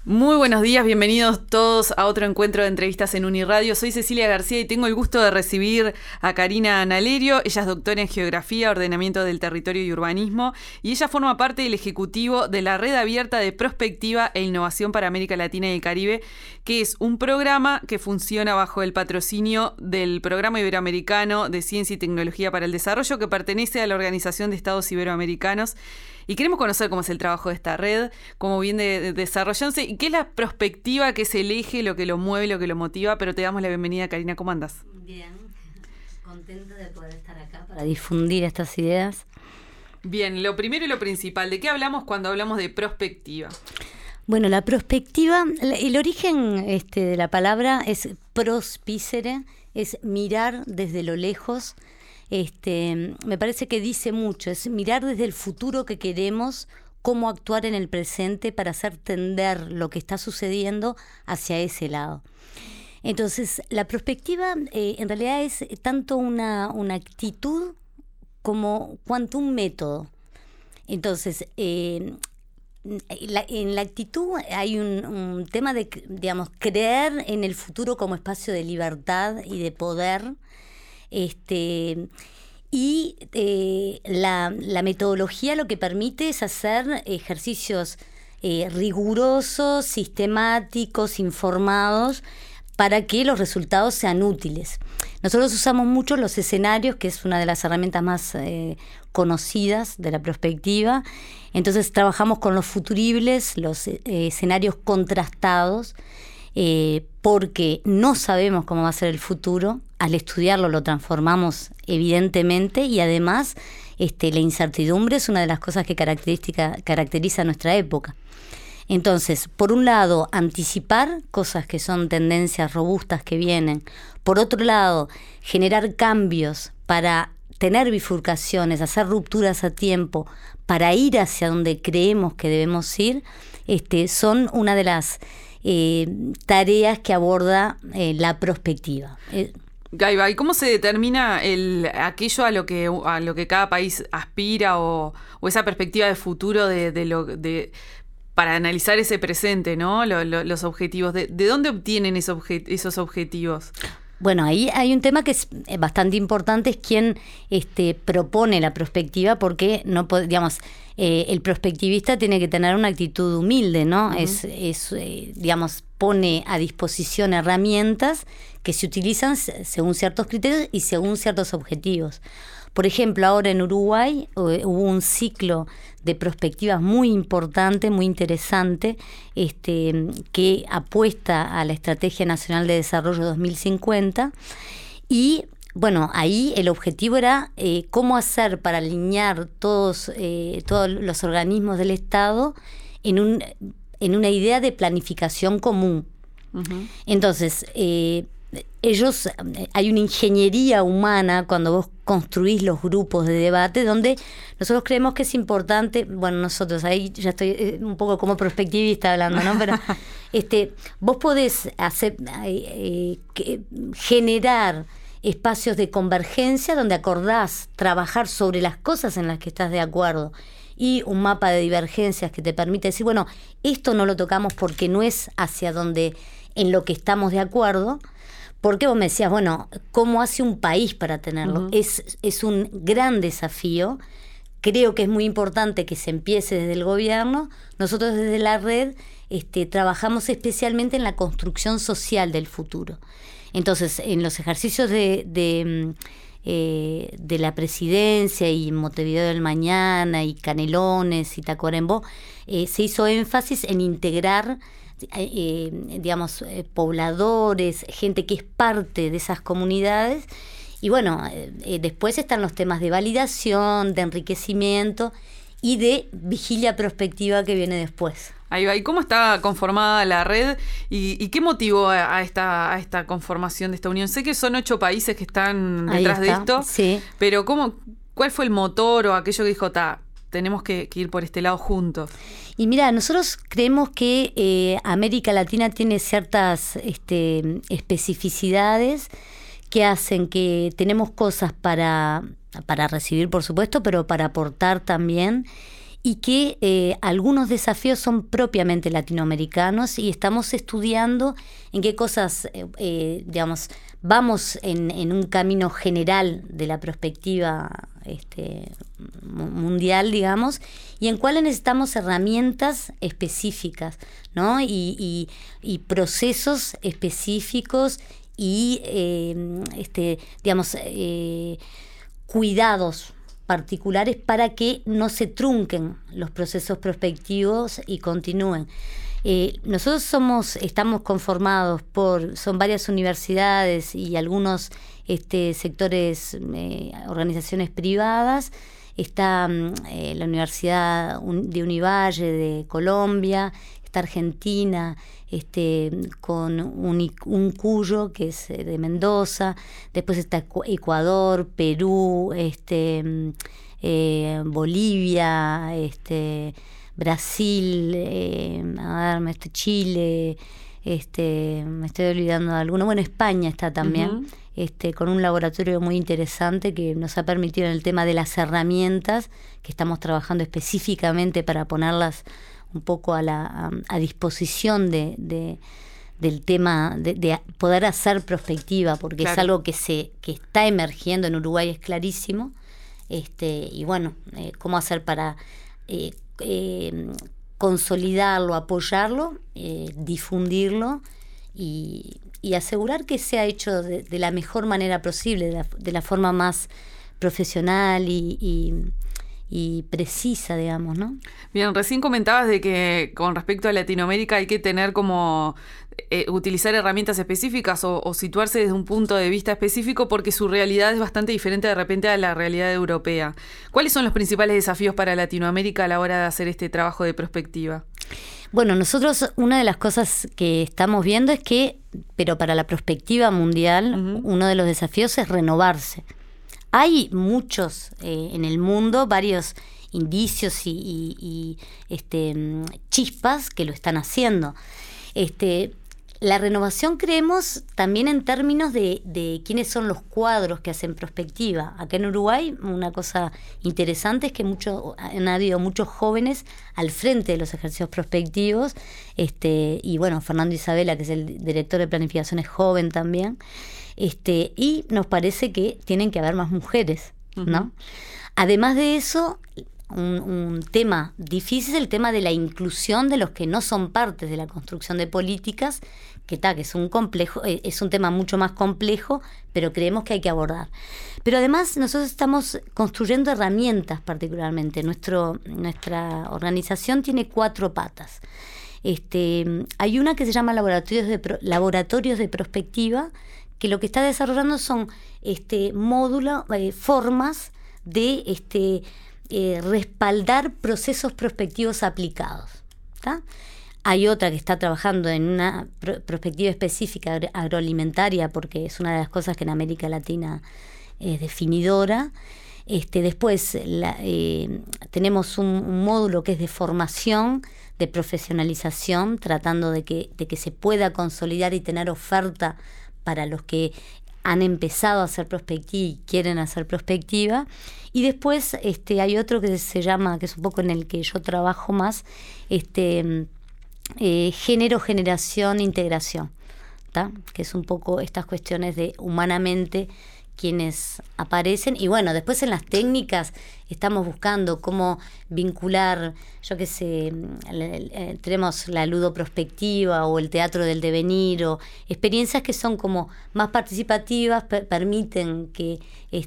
Muy buenos días, bienvenidos todos a otro encuentro de entrevistas en Uniradio. Soy Cecilia García y tengo el gusto de recibir a Karina Nalerio. Ella es doctora en Geografía, Ordenamiento del Territorio y Urbanismo y ella forma parte del ejecutivo de la Red Abierta de Prospectiva e Innovación para América Latina y el Caribe, que es un programa que funciona bajo el patrocinio del Programa Iberoamericano de Ciencia y Tecnología para el Desarrollo, que pertenece a la Organización de Estados Iberoamericanos. Y queremos conocer cómo es el trabajo de esta red, cómo viene desarrollándose y qué es la prospectiva, que es el eje, lo que lo mueve, lo que lo motiva. Pero te damos la bienvenida, Karina. ¿Cómo andás? Bien, contenta de poder estar acá para difundir estas ideas. Bien, lo primero y lo principal, ¿de qué hablamos cuando hablamos de prospectiva? Bueno, la prospectiva, el origen de la palabra es prospicere, es mirar desde lo lejos. Me parece que dice mucho, es mirar desde el futuro que queremos, cómo actuar en el presente para hacer tender lo que está sucediendo hacia ese lado. Entonces, la prospectiva en realidad es tanto una actitud cuanto un método. Entonces, en la actitud hay un tema de, digamos, creer en el futuro como espacio de libertad y de poder. La metodología lo que permite es hacer ejercicios rigurosos, sistemáticos, informados, para que los resultados sean útiles. Nosotros usamos mucho los escenarios, que es una de las herramientas más conocidas de la prospectiva. Entonces trabajamos con los futuribles, los escenarios contrastados, porque no sabemos cómo va a ser el futuro. Al estudiarlo lo transformamos evidentemente, y además la incertidumbre es una de las cosas que caracteriza nuestra época. Entonces, por un lado, anticipar cosas que son tendencias robustas que vienen. Por otro lado, generar cambios para tener bifurcaciones, hacer rupturas a tiempo, para ir hacia donde creemos que debemos ir, son una de las tareas que aborda la prospectiva. Gaiba, ¿y cómo se determina aquello a lo que cada país aspira o esa perspectiva de futuro para analizar ese presente, ¿no? Los objetivos. ¿De dónde obtienen esos objetivos? Bueno, ahí hay un tema que es bastante importante, es quién propone la prospectiva, porque no digamos, el prospectivista tiene que tener una actitud humilde, ¿no? Uh-huh. Digamos, pone a disposición herramientas que se utilizan según ciertos criterios y según ciertos objetivos. Por ejemplo, ahora en Uruguay hubo un ciclo de prospectivas muy importante, muy interesante, que apuesta a la Estrategia Nacional de Desarrollo 2050. Y bueno, ahí el objetivo era cómo hacer para alinear todos los organismos del Estado en una idea de planificación común. Uh-huh. Entonces, hay una ingeniería humana cuando vos construís los grupos de debate, donde nosotros creemos que es importante, bueno, nosotros, ahí ya estoy un poco como prospectivista hablando, ¿no? Pero vos podés generar espacios de convergencia donde acordás trabajar sobre las cosas en las que estás de acuerdo, y un mapa de divergencias que te permite decir, bueno, esto no lo tocamos porque no es hacia donde en lo que estamos de acuerdo. Porque vos me decías, bueno, ¿cómo hace un país para tenerlo? Uh-huh. Es un gran desafío. Creo que es muy importante que se empiece desde el gobierno. Nosotros desde la red trabajamos especialmente en la construcción social del futuro. Entonces, en los ejercicios de la presidencia y Montevideo del Mañana y Canelones y Tacuarembó, se hizo énfasis en integrar pobladores, gente que es parte de esas comunidades. Y bueno, después están los temas de validación, de enriquecimiento y de vigilia prospectiva que viene después. Ahí va. ¿Y cómo está conformada la red? ¿Y qué motivó a esta conformación de esta unión? Sé que son 8 países que están detrás de esto, sí. Pero ¿cuál fue el motor o aquello que dijo, tenemos que ir por este lado juntos? Y mira, nosotros creemos que América Latina tiene ciertas especificidades que hacen que tenemos cosas para recibir, por supuesto, pero para aportar también. y que algunos desafíos son propiamente latinoamericanos y estamos estudiando en qué cosas, digamos, vamos en un camino general de la perspectiva mundial, digamos, y en cuáles necesitamos herramientas específicas, ¿no? Y procesos específicos y, digamos, cuidados particulares para que no se trunquen los procesos prospectivos y continúen. Nosotros estamos conformados son varias universidades y algunos sectores, organizaciones privadas. Está la Universidad de Univalle de Colombia, está Argentina, con un Cuyo, que es de Mendoza, después está Ecuador, Perú, Bolivia, Brasil, Chile, me estoy olvidando de alguno. Bueno, España está también, con un laboratorio muy interesante que nos ha permitido en el tema de las herramientas, que estamos trabajando específicamente para ponerlas un poco a disposición del tema de poder hacer prospectiva, porque claro, es algo que está emergiendo en Uruguay, es clarísimo. Y bueno, cómo hacer para consolidarlo, apoyarlo, difundirlo y asegurar que sea hecho de la mejor manera posible, de la forma más profesional y precisa, digamos, ¿no? Bien, recién comentabas de que con respecto a Latinoamérica hay que tener como utilizar herramientas específicas o situarse desde un punto de vista específico porque su realidad es bastante diferente de repente a la realidad europea. ¿Cuáles son los principales desafíos para Latinoamérica a la hora de hacer este trabajo de prospectiva? Bueno, nosotros una de las cosas que estamos viendo es que, pero para la perspectiva mundial, uno de los desafíos es renovarse. Hay muchos en el mundo, varios indicios y chispas que lo están haciendo. La renovación creemos también en términos de quiénes son los cuadros que hacen prospectiva. Acá en Uruguay una cosa interesante es que han habido muchos jóvenes al frente de los ejercicios prospectivos, y bueno, Fernando Isabela, que es el director de planificación, es joven también, y nos parece que tienen que haber más mujeres, ¿no? Además de eso, un tema difícil es el tema de la inclusión de los que no son partes de la construcción de políticas, que es un tema mucho más complejo, pero creemos que hay que abordar. Pero además nosotros estamos construyendo herramientas particularmente. Nuestra organización tiene 4 patas. Hay una que se llama laboratorios de prospectiva, que lo que está desarrollando son módulos, formas de respaldar procesos prospectivos aplicados, ¿tá? Hay otra que está trabajando en una perspectiva específica agroalimentaria, porque es una de las cosas que en América Latina es definidora. Después tenemos un módulo que es de formación, de profesionalización, tratando de que se pueda consolidar y tener oferta para los que han empezado a hacer prospectiva y quieren hacer prospectiva. Y después hay otro que se llama, que es un poco en el que yo trabajo más, género, generación, integración, ¿tá? Que es un poco estas cuestiones de humanamente quienes aparecen. Y bueno, después en las técnicas estamos buscando cómo vincular, yo qué sé, tenemos la ludoprospectiva o el teatro del devenir, o experiencias que son como más participativas, permiten que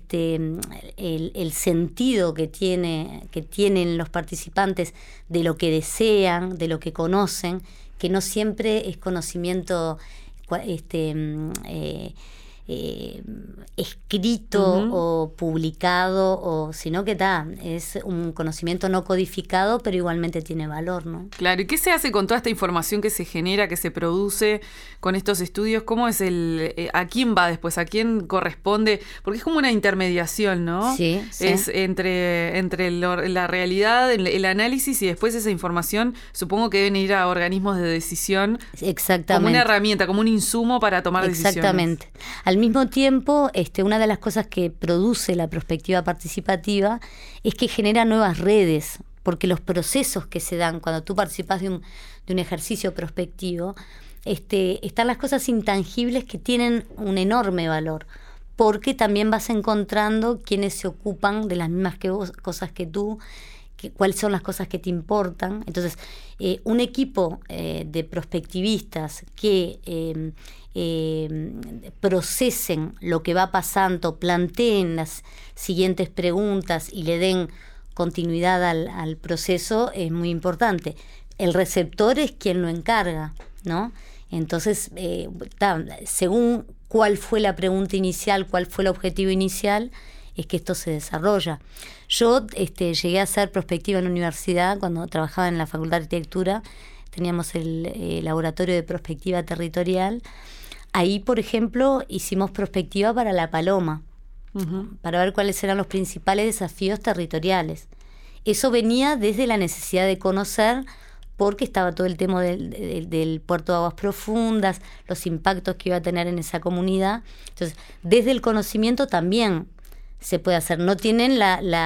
el sentido que tienen los participantes de lo que desean, de lo que conocen, que no siempre es conocimiento escrito o publicado, sino que es un conocimiento no codificado, pero igualmente tiene valor, ¿no? Claro, ¿y qué se hace con toda esta información que se genera, que se produce con estos estudios? ¿Cómo es a quién va después? ¿A quién corresponde? Porque es como una intermediación, ¿no? Sí. Es entre la realidad, el análisis, y después esa información, supongo que deben ir a organismos de decisión. Exactamente. Como una herramienta, como un insumo para tomar decisiones. Exactamente. Al mismo tiempo, una de las cosas que produce la perspectiva participativa es que genera nuevas redes, porque los procesos que se dan cuando tú participas de un ejercicio prospectivo, están las cosas intangibles que tienen un enorme valor, porque también vas encontrando quienes se ocupan de las mismas cosas que tú, cuáles son las cosas que te importan. Entonces, un equipo de prospectivistas que procesen lo que va pasando, planteen las siguientes preguntas y le den continuidad al proceso es muy importante. El receptor es quien lo encarga, ¿no? Entonces, según cuál fue la pregunta inicial, cuál fue el objetivo inicial, es que esto se desarrolla. Yo llegué a hacer prospectiva en la universidad cuando trabajaba en la Facultad de Arquitectura. Teníamos el laboratorio de prospectiva territorial. Ahí, por ejemplo, hicimos prospectiva para La Paloma, para ver cuáles eran los principales desafíos territoriales. Eso venía desde la necesidad de conocer, porque estaba todo el tema del puerto de aguas profundas, los impactos que iba a tener en esa comunidad. Entonces, desde el conocimiento también se puede hacer. No tienen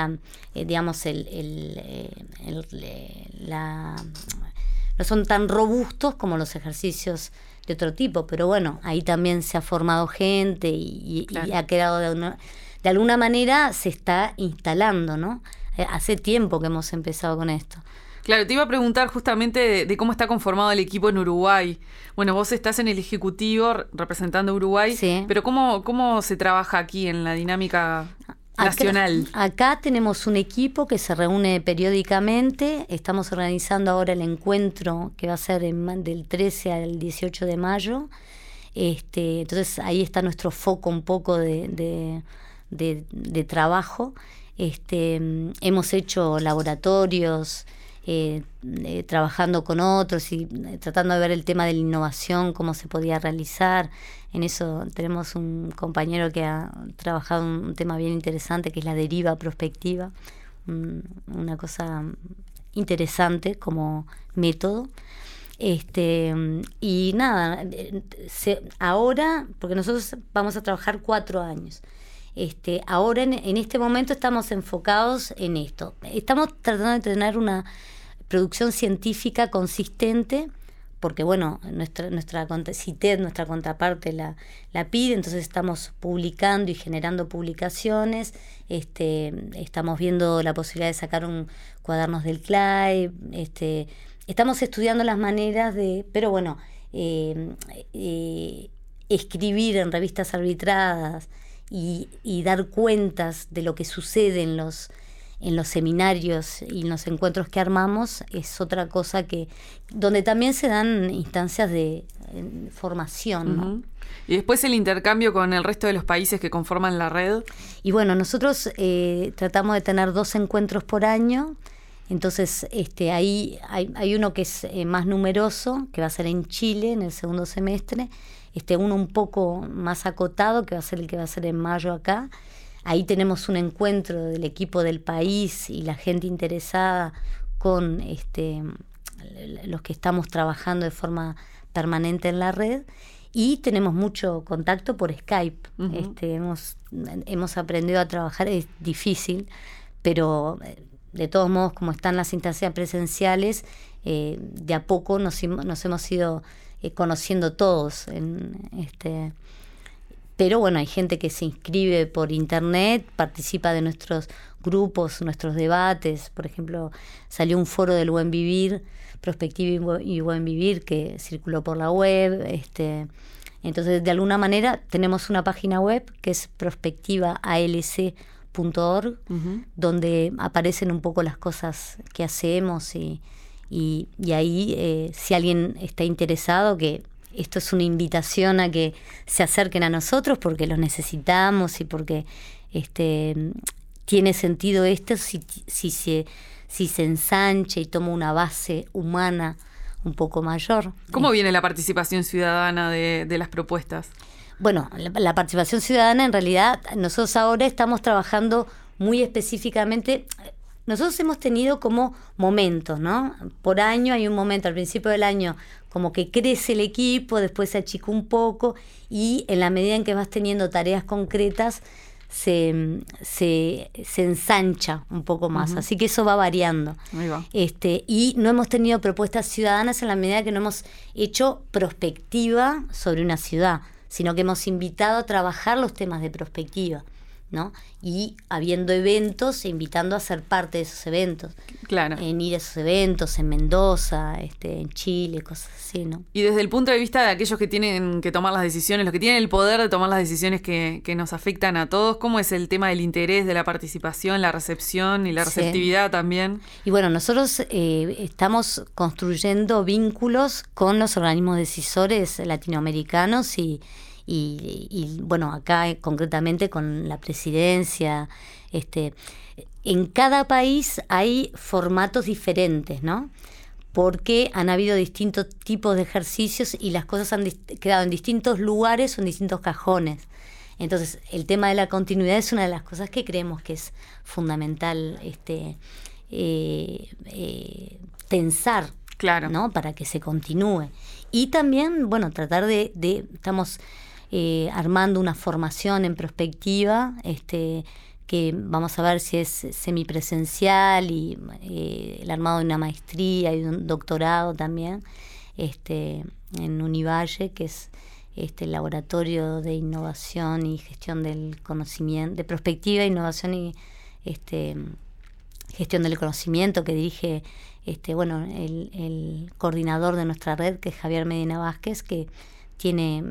no son tan robustos como los ejercicios de otro tipo, pero bueno, ahí también se ha formado gente y ha quedado de alguna manera se está instalando, ¿no? Hace tiempo que hemos empezado con esto. Claro, te iba a preguntar justamente de cómo está conformado el equipo en Uruguay. Bueno, vos estás en el Ejecutivo representando a Uruguay, sí. Pero ¿cómo se trabaja aquí en la dinámica nacional? Acá tenemos un equipo que se reúne periódicamente. Estamos organizando ahora el encuentro que va a ser del 13 al 18 de mayo. Entonces ahí está nuestro foco un poco de trabajo. Hemos hecho laboratorios, trabajando con otros y tratando de ver el tema de la innovación, cómo se podía realizar. En eso tenemos un compañero que ha trabajado un tema bien interesante, que es la deriva prospectiva, una cosa interesante como método. Y nada, ahora, porque nosotros vamos a trabajar 4 años. Ahora en este momento estamos enfocados en esto. Estamos tratando de tener una producción científica consistente, porque bueno, nuestra CITED, nuestra contraparte la pide, entonces estamos publicando y generando publicaciones. Estamos viendo la posibilidad de sacar un cuadernos del CLAE. Estamos estudiando las maneras pero bueno, escribir en revistas arbitradas y dar cuentas de lo que sucede en los seminarios y en los encuentros que armamos es otra cosa donde también se dan instancias de formación, ¿no? Y después el intercambio con el resto de los países que conforman la red. Y bueno, nosotros tratamos de tener 2 encuentros por año. Entonces ahí hay uno que es más numeroso, que va a ser en Chile en el segundo semestre. Uno un poco más acotado, que va a ser el que va a ser en mayo acá. Ahí tenemos un encuentro del equipo del país y la gente interesada con los que estamos trabajando de forma permanente en la red. Y tenemos mucho contacto por Skype. Hemos aprendido a trabajar, es difícil, pero de todos modos, como están las instancias presenciales, de a poco nos hemos ido conociendo todos. Pero bueno, hay gente que se inscribe por internet, participa de nuestros grupos, nuestros debates. Por ejemplo, salió un foro del buen vivir, prospectiva y buen vivir, que circuló por la web. Entonces, de alguna manera, tenemos una página web que es prospectivaalc.org, donde aparecen un poco las cosas que hacemos y ahí, si alguien está interesado, que esto es una invitación a que se acerquen a nosotros porque los necesitamos y porque tiene sentido esto si se ensancha y toma una base humana un poco mayor. ¿Cómo viene la participación ciudadana de las propuestas? Bueno, la participación ciudadana, en realidad, nosotros ahora estamos trabajando muy específicamente. Nosotros hemos tenido como momentos, ¿no? Por año hay un momento, al principio del año, como que crece el equipo, después se achica un poco y en la medida en que vas teniendo tareas concretas, se ensancha un poco más. Así que eso va variando. Ahí va. Y no hemos tenido propuestas ciudadanas en la medida que no hemos hecho prospectiva sobre una ciudad, sino que hemos invitado a trabajar los temas de prospectiva, ¿no? Y habiendo eventos, invitando a ser parte de esos eventos. Claro. En ir a esos eventos, en Mendoza, en Chile, cosas así, ¿no? Y desde el punto de vista de aquellos que tienen que tomar las decisiones, los que tienen el poder de tomar las decisiones que nos afectan a todos, ¿cómo es el tema del interés, de la participación, la recepción y la receptividad también? Y bueno, nosotros estamos construyendo vínculos con los organismos decisores latinoamericanos y bueno, acá concretamente con la presidencia. En cada país hay formatos diferentes, ¿no? Porque han habido distintos tipos de ejercicios y las cosas han quedado en distintos lugares o en distintos cajones. Entonces, el tema de la continuidad es una de las cosas que creemos que es fundamental tensar, claro, ¿no? Para que se continúe. Y también, bueno, tratar estamos armando una formación en prospectiva, que vamos a ver si es semipresencial y el armado de una maestría y de un doctorado también, en Univalle, que es el laboratorio de innovación y gestión del conocimiento, de prospectiva, innovación y gestión del conocimiento, que dirige bueno, el coordinador de nuestra red, que es Javier Medina Vázquez, que tiene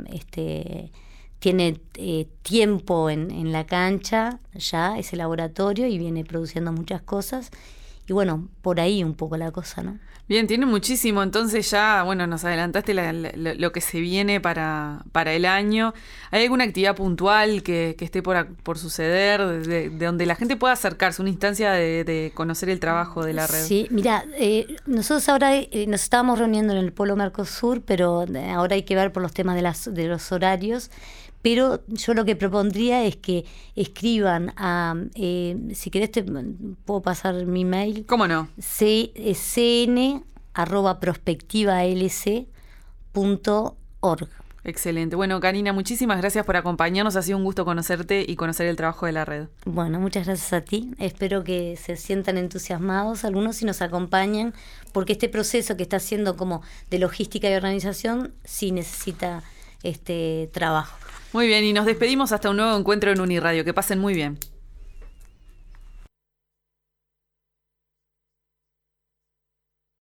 tiempo en la cancha ya, ese laboratorio, y viene produciendo muchas cosas. Y bueno, por ahí un poco la cosa, ¿no? Bien, tiene muchísimo. Entonces ya, bueno, nos adelantaste lo que se viene para el año. ¿Hay alguna actividad puntual que esté por suceder, de donde la gente pueda acercarse, una instancia de conocer el trabajo de la red? Sí, mira, nosotros ahora nos estábamos reuniendo en el Polo Mercosur, pero ahora hay que ver por los temas de los horarios. Pero yo lo que propondría es que escriban si querés te puedo pasar mi mail. ¿Cómo no? cn@prospectivalc.org. Excelente. Bueno, Karina, muchísimas gracias por acompañarnos. Ha sido un gusto conocerte y conocer el trabajo de la red. Bueno, muchas gracias a ti. Espero que se sientan entusiasmados algunos y nos acompañen, porque este proceso que está haciendo como de logística y organización sí necesita trabajo. Muy bien, y nos despedimos hasta un nuevo encuentro en Uniradio. Que pasen muy bien.